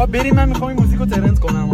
آقا بریم، من میخوام این موزیکو ترند کنم.